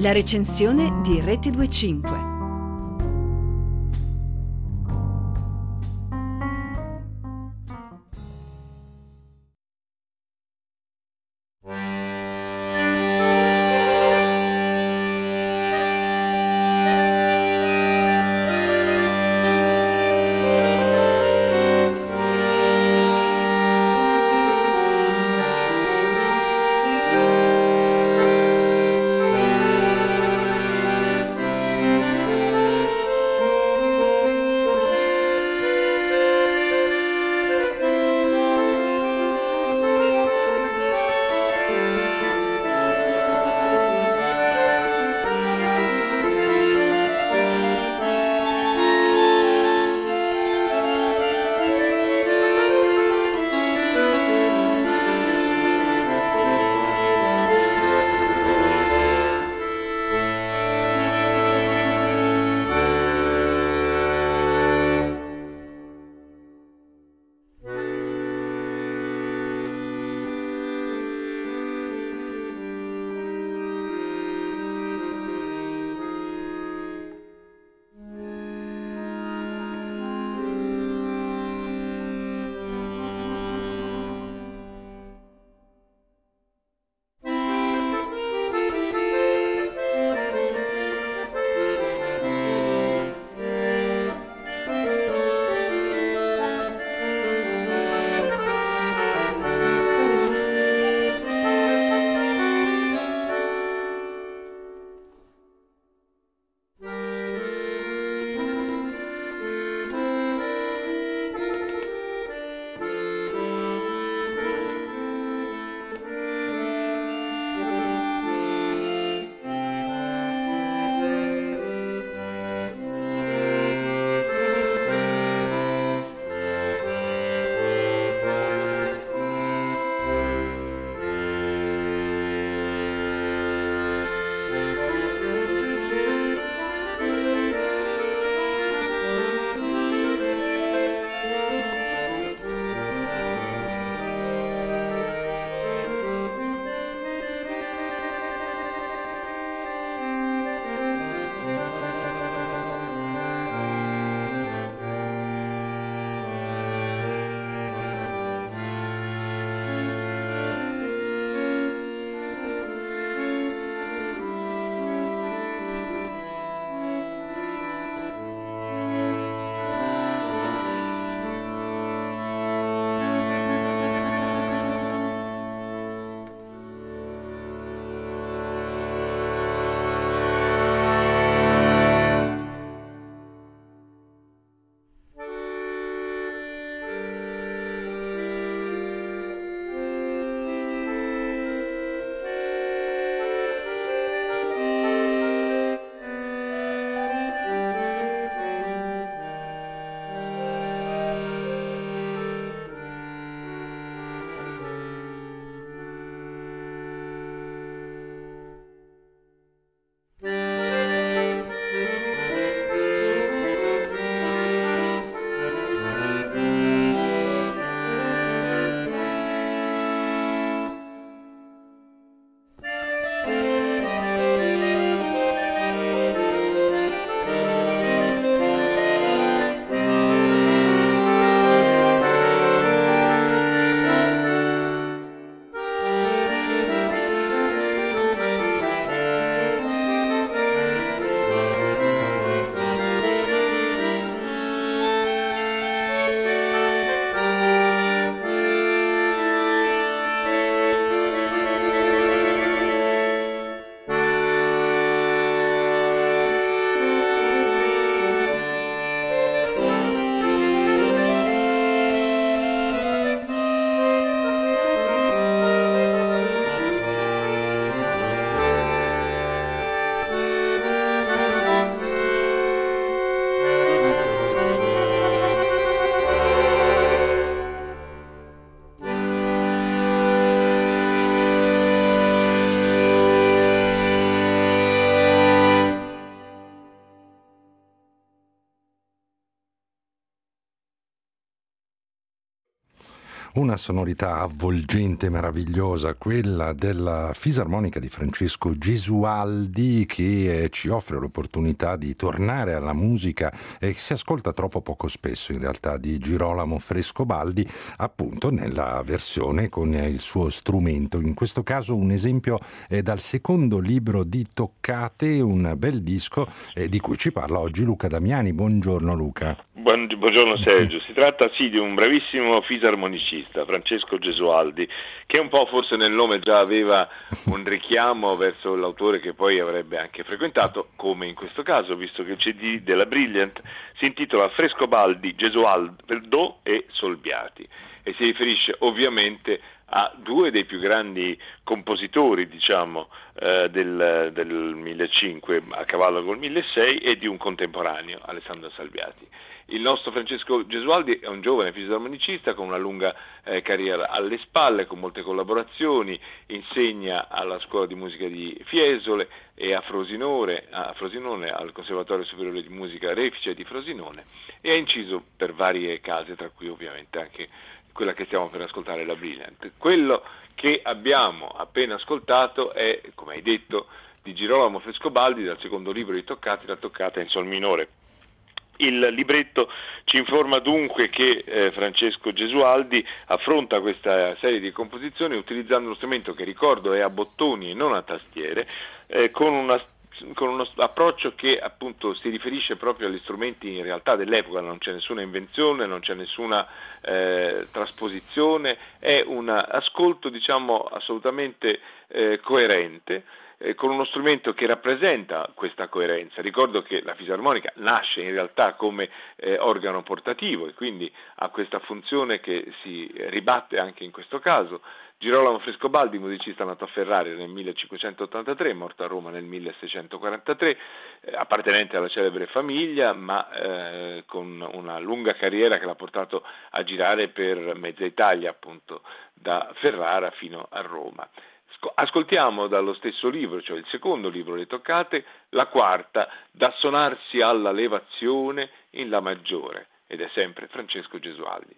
La recensione di Rete 25. Una sonorità avvolgente, meravigliosa, quella della fisarmonica di Francesco Gesualdi, che ci offre l'opportunità di tornare alla musica che si ascolta troppo poco spesso in realtà, di Girolamo Frescobaldi, appunto nella versione con il suo strumento. In questo caso un esempio dal secondo libro di Toccate, un bel disco di cui ci parla oggi Luca Damiani. Buongiorno Luca. Buongiorno Sergio, si tratta di un bravissimo fisarmonicista, Francesco Gesualdi, che un po' forse nel nome già aveva un richiamo verso l'autore che poi avrebbe anche frequentato, come in questo caso, visto che il CD della Brilliant si intitola Frescobaldi, Gesualdo e Solbiati e si riferisce ovviamente a due dei più grandi compositori, del 1500 a cavallo col 1600 e di un contemporaneo, Alessandro Salviati. Il nostro Francesco Gesualdi è un giovane fisarmonicista con una lunga carriera alle spalle, con molte collaborazioni, insegna alla Scuola di Musica di Fiesole e a Frosinone, al Conservatorio Superiore di Musica Refice di Frosinone, e ha inciso per varie case, tra cui ovviamente anche quella che stiamo per ascoltare, la Brilliant. Quello che abbiamo appena ascoltato è, come hai detto, di Girolamo Frescobaldi, dal secondo libro di Toccate, la Toccata in sol minore. Il libretto ci informa dunque che Francesco Gesualdi affronta questa serie di composizioni utilizzando uno strumento che, ricordo, è a bottoni e non a tastiere, con uno approccio che appunto si riferisce proprio agli strumenti in realtà dell'epoca. Non c'è nessuna invenzione, non c'è nessuna trasposizione, è un ascolto assolutamente coerente, con uno strumento che rappresenta questa coerenza. Ricordo che la fisarmonica nasce in realtà come organo portativo e quindi ha questa funzione che si ribatte anche in questo caso. Girolamo Frescobaldi, musicista nato a Ferrara nel 1583, morto a Roma nel 1643, appartenente alla celebre famiglia, ma con una lunga carriera che l'ha portato a girare per mezza Italia, appunto da Ferrara fino a Roma. Ascoltiamo dallo stesso libro, cioè il secondo libro Le Toccate, la quarta, Da sonarsi alla levazione in La maggiore, ed è sempre Francesco Gesualdi.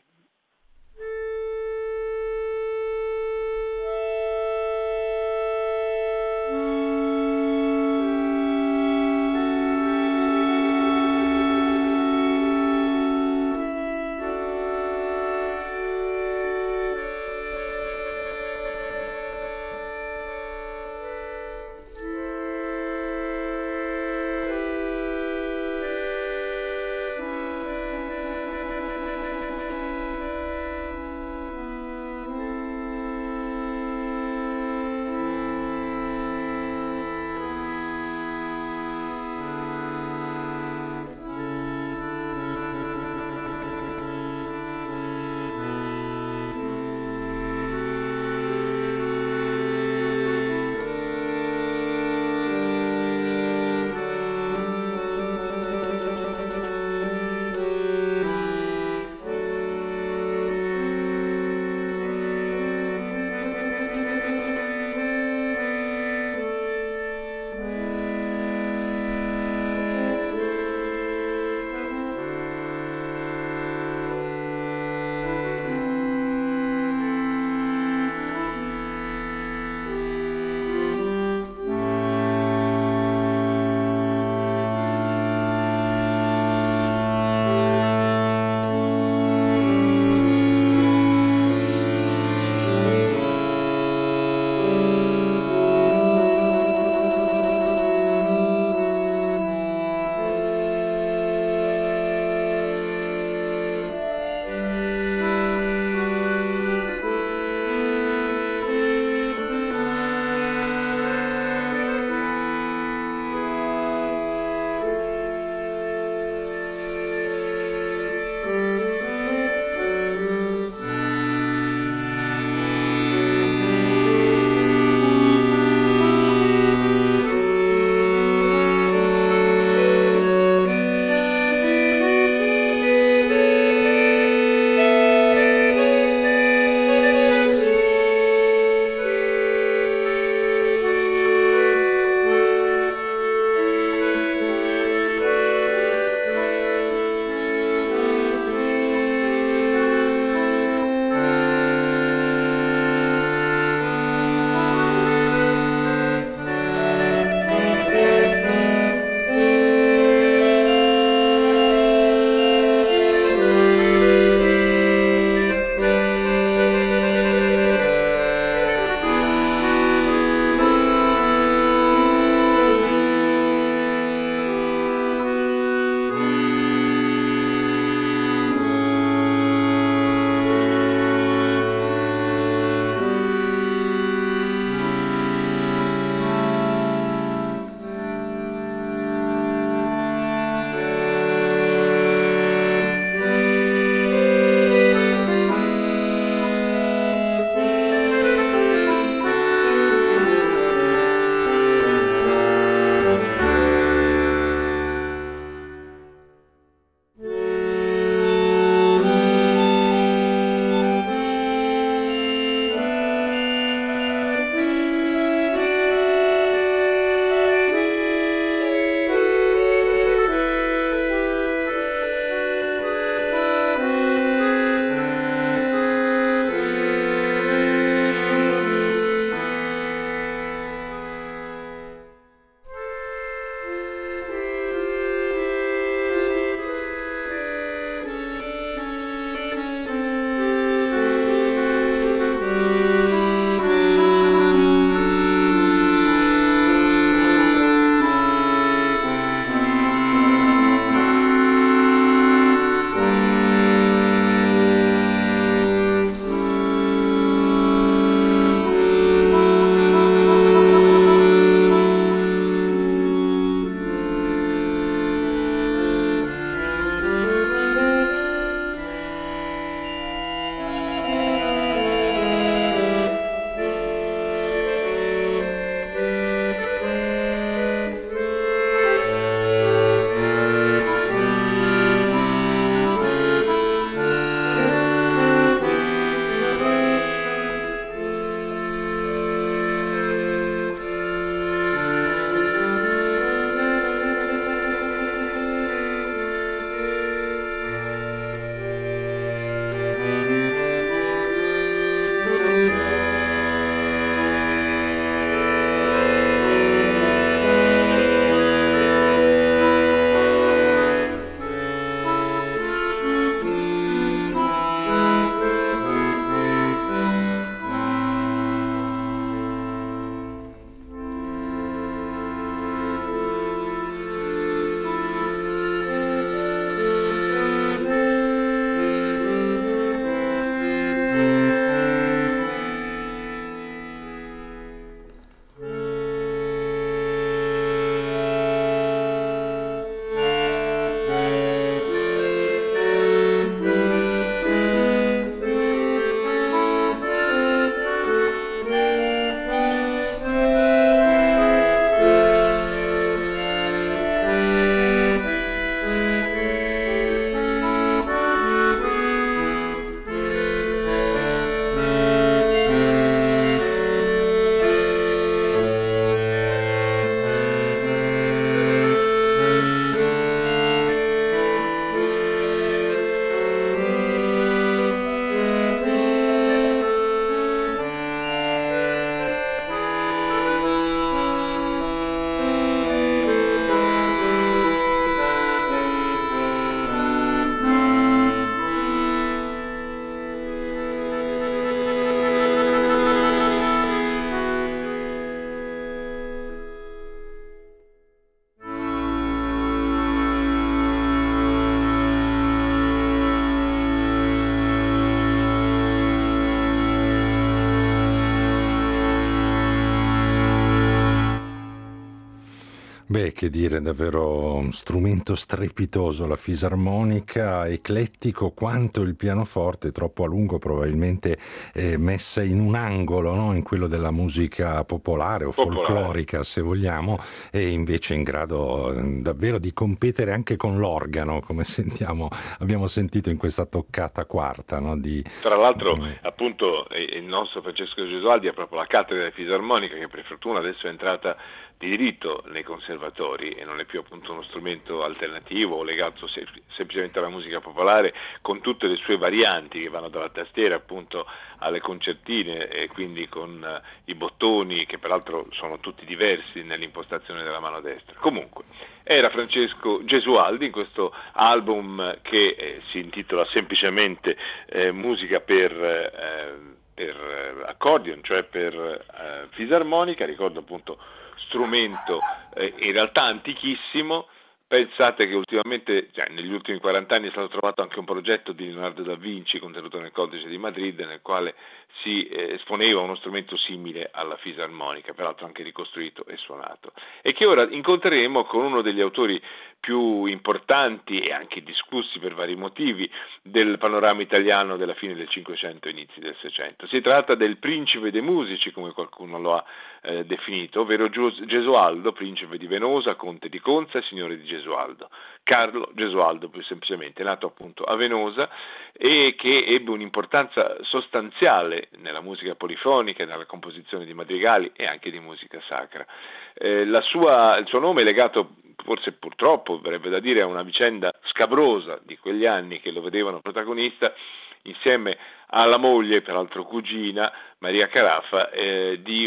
Beh, che dire, davvero un strumento strepitoso la fisarmonica, eclettico quanto il pianoforte, troppo a lungo probabilmente messa in un angolo, no? In quello della musica popolare o folclorica, se vogliamo, e invece in grado davvero di competere anche con l'organo, come abbiamo sentito in questa toccata quarta, no? Tra l'altro, appunto, il nostro Francesco Gesualdi ha proprio la cattedra di fisarmonica, che per fortuna adesso è entrata di diritto nei conservatori e non è più appunto uno strumento alternativo o legato semplicemente alla musica popolare, con tutte le sue varianti che vanno dalla tastiera appunto alle concertine, e quindi con i bottoni che peraltro sono tutti diversi nell'impostazione della mano destra. Comunque era Francesco Gesualdi in questo album che si intitola semplicemente musica per accordion, cioè per fisarmonica. Ricordo appunto strumento in realtà antichissimo. Pensate che ultimamente, cioè negli ultimi 40 anni, è stato trovato anche un progetto di Leonardo da Vinci contenuto nel codice di Madrid, nel quale si esponeva uno strumento simile alla fisarmonica, peraltro anche ricostruito e suonato, e che ora incontreremo con uno degli autori più importanti e anche discussi per vari motivi del panorama italiano della fine del Cinquecento e inizi del Seicento. Si tratta del principe dei musici, come qualcuno lo ha definito, ovvero Gesualdo, principe di Venosa, conte di Conza e signore di Gesualdo. Carlo Gesualdo, più semplicemente, nato appunto a Venosa e che ebbe un'importanza sostanziale nella musica polifonica, nella composizione di madrigali e anche di musica sacra. Il suo nome è legato, forse purtroppo verrebbe da dire, a una vicenda scabrosa di quegli anni che lo vedevano protagonista insieme alla moglie, peraltro cugina, Maria Carafa, di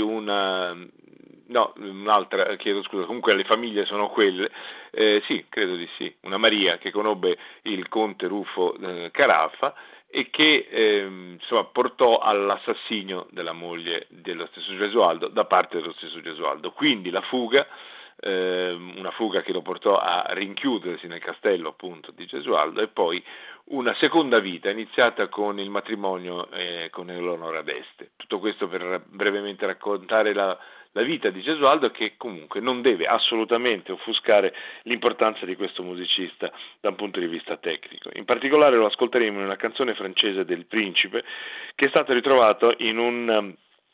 un'altra, chiedo scusa, comunque le famiglie sono quelle, sì, credo di sì, una Maria che conobbe il conte Rufo Carafa e che insomma portò all'assassinio della moglie dello stesso Gesualdo da parte dello stesso Gesualdo. Quindi la fuga, una fuga che lo portò a rinchiudersi nel castello appunto di Gesualdo, e poi una seconda vita iniziata con il matrimonio con Eleonora d'Este. Tutto questo per brevemente raccontare la vita di Gesualdo, che comunque non deve assolutamente offuscare l'importanza di questo musicista da un punto di vista tecnico. In particolare lo ascolteremo in una canzone francese del Principe, che è stato ritrovato in un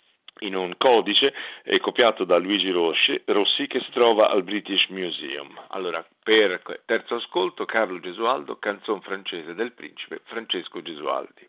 codice copiato da Luigi Rossi, che si trova al British Museum. Allora, per terzo ascolto, Carlo Gesualdo, canzone francese del Principe, Francesco Gesualdi.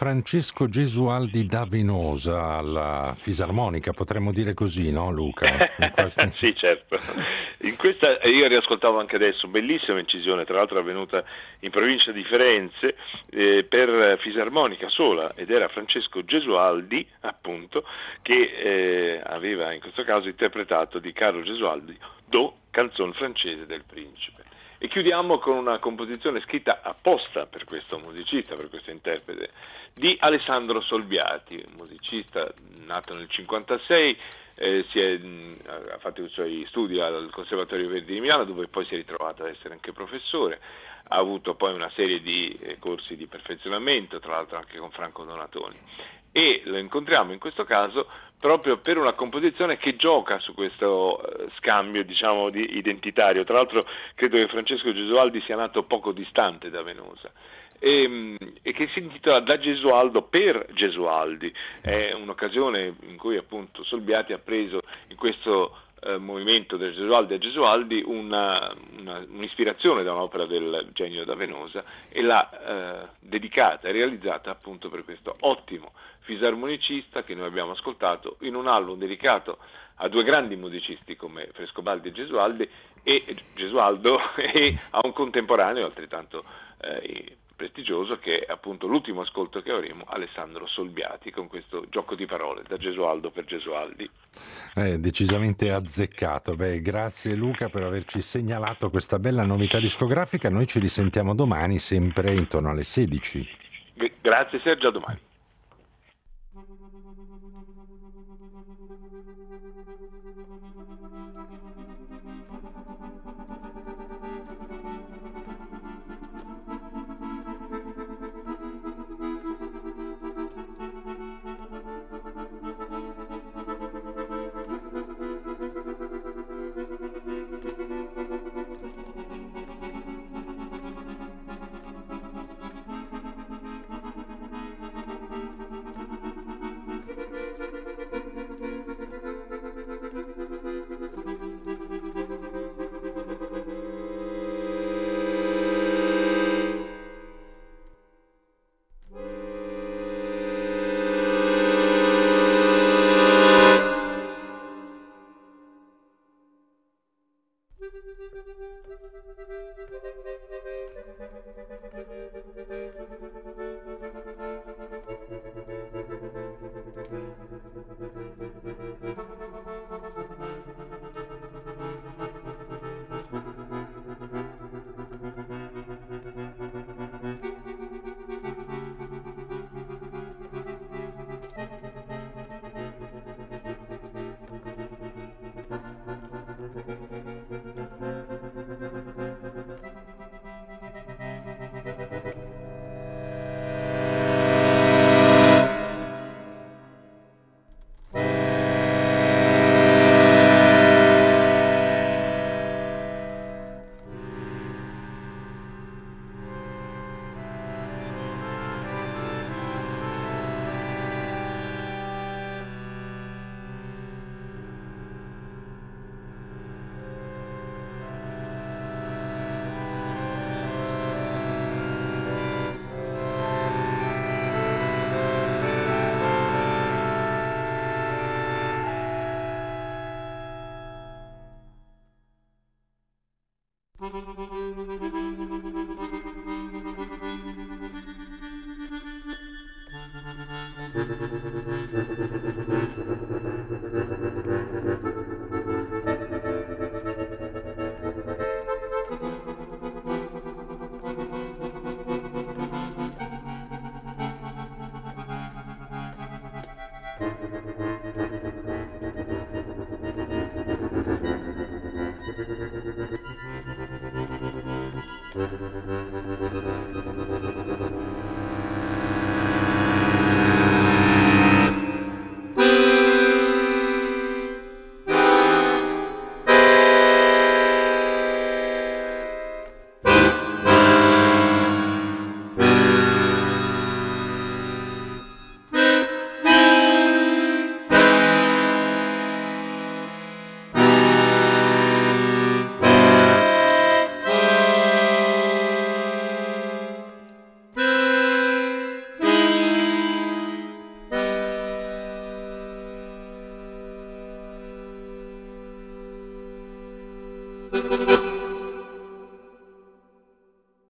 Francesco Gesualdi da Venosa alla fisarmonica, potremmo dire così, no Luca? Sì, certo. In questa io riascoltavo anche adesso, bellissima incisione, tra l'altro avvenuta in provincia di Firenze per fisarmonica sola, ed era Francesco Gesualdi, appunto, che aveva in questo caso interpretato di Carlo Gesualdi Do, canzone francese del principe. E chiudiamo con una composizione scritta apposta per questo musicista, per questo interprete, di Alessandro Solbiati, musicista nato nel 1956, ha fatto i suoi studi al Conservatorio Verdi di Milano, dove poi si è ritrovato ad essere anche professore. Ha avuto poi una serie di corsi di perfezionamento, tra l'altro anche con Franco Donatoni. E lo incontriamo in questo caso proprio per una composizione che gioca su questo scambio, diciamo, di identitario. Tra l'altro credo che Francesco Gesualdi sia nato poco distante da Venosa e che si intitola Da Gesualdo per Gesualdi. È un'occasione in cui appunto Solbiati ha preso in questo movimento del Gesualdi a Gesualdi un'ispirazione da un'opera del genio da Venosa e l'ha dedicata e realizzata appunto per questo ottimo fisarmonicista che noi abbiamo ascoltato in un album dedicato a due grandi musicisti come Frescobaldi e Gesualdo e a un contemporaneo altrettanto prestigioso che è appunto l'ultimo ascolto che avremo, Alessandro Solbiati, con questo gioco di parole, Da Gesualdo per Gesualdi. Decisamente azzeccato. Grazie Luca per averci segnalato questa bella novità discografica. Noi ci risentiamo domani sempre intorno alle 16. Grazie Sergio, a domani.